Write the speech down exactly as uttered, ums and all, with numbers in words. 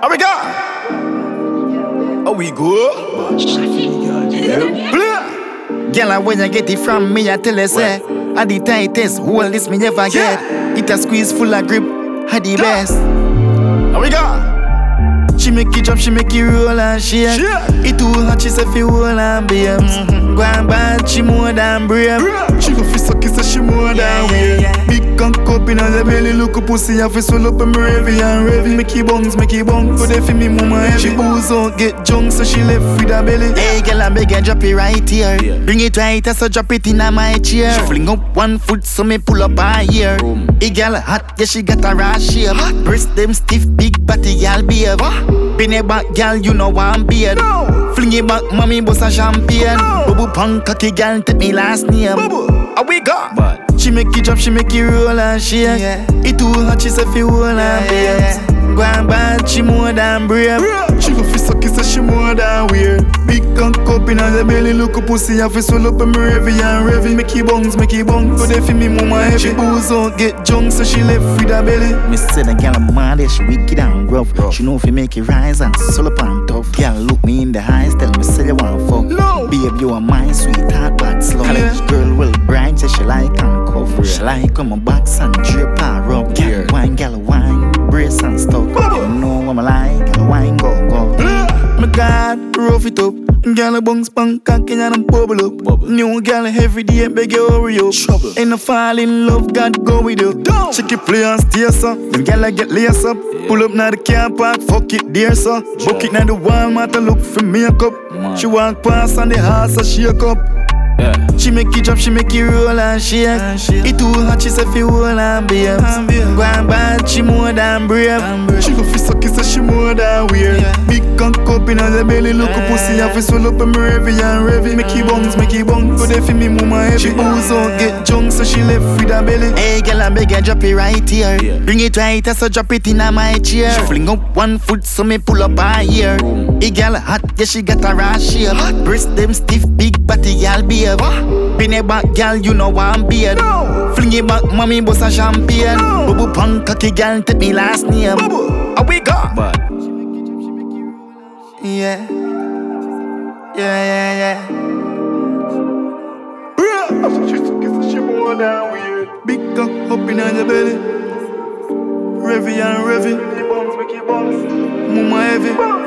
How we go? How we go? Yeah. Girl, when you get it from me, I tell you say, I the tightest hole this me never get. It a squeeze full of grip, I the best. How we go? She make it jump, she make it roll and shake. It too hot, she say fi roll and babe. Mm-hmm. Go and bad, she more than brave. She go fi suck it, so she more than weird. Big cock up inna the belly, look up pussy, I fi swell up and revy and revy. Make it bounce, make it bounce. Go there fi me mama heavy. She booze out, get drunk, so she left with her belly. Hey girl, I beg you drop it right here. Yeah. Bring it right, so drop it inna my chair. She fling up one foot, so me pull up her ear. Hey girl hot, yeah she got a rash shape. Breast them stiff, big body girl behave. Been a back girl, you know I'm beard. No. Fling it back, mommy, boss a champagne. No. Bubble punk cocky girl, take me last name. Bubble, how we go? But she make it drop, she make it roll and shake. Yeah. It too hot, she say fi roll and bake. Go and bad, she more than brave. Bro. She go fi suck it, so she more than weird. Big cock up inna the belly, look up pussy, I fi swell up and revy and revy. Make it bounce, make it bounce. Go there fi me mama heavy. She booze out, get drunk, so she left with her belly. Me say the girl I'm mad, she wicked and rough. rough. She know fi make it rise and swell up and tough. Girl look me in the eyes, tell me say you want fuck. No. Babe, you are my sweetheart, but slow. Yeah. Girl will grind, say she like and cuff. Yeah. She like on my box and drip her up. Girl yeah. wine, girl wine, brace and stuff. You know what I like, girl wine go go. Yeah. My God, rough it up. Girl a bounce punk cocky and I'm bubble up. Bubble. New girl every day beg you hurry up. Trouble. Ain't no fall in love, God go with you. Don't. Check it play and stay so. Them girl I get lace up. Yeah. Pull up now the car park, fuck it there so. Yeah. Book it now the Walmart to look for makeup. Man. She walk past and the house a shake up. Yeah. She make it drop, she make it roll and shake. And shake. It too hot, she say fi roll and babe. Go and bad, she more than brave. She go fi suck it, so she more than weird. Yeah. Big cock up inna the belly, look up pussy, I fi swell up and revy and revy. Make it bounce, make it bounce. Go there fi me mama heavy. She booze out, get drunk, so she left with her belly. Hey girl, I beg you drop it right here. Yeah. Bring it right, so drop it inna my chair. She fling up one foot, so me pull up her ear. Hey girl hot, yeah she got a rash shape. Breast them stiff, big body girl behave. Been a back girl, you know I'm beard. No. Fling it back, mommy, boss a champagne. No. Bubble punk cocky girl, take me last name. Bubble, how we go? But yeah, yeah, yeah, yeah. She more than weird. Big cock up inna your belly, revy and revy. Make it bounce, make it bounce. Mama heavy.